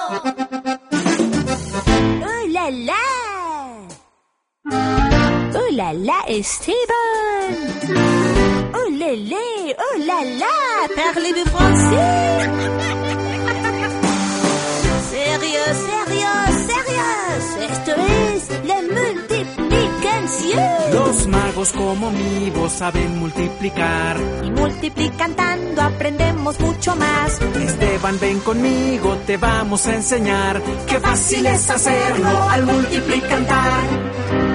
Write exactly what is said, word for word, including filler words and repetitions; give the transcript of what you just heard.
¡Oh, la, la! ¡Oh, la, la, Esteban! ¡Oh, la, la! ¡Oh, la, la! Parlez-vous français? Sérieux, sérieux, sérieux. Esto es la multiplicación. Los magos como mi voz saben multiplicar. Y multiplicando aprendemos mucho más. Esteban, ven conmigo, te vamos a enseñar. Qué fácil es hacerlo al multiplicar.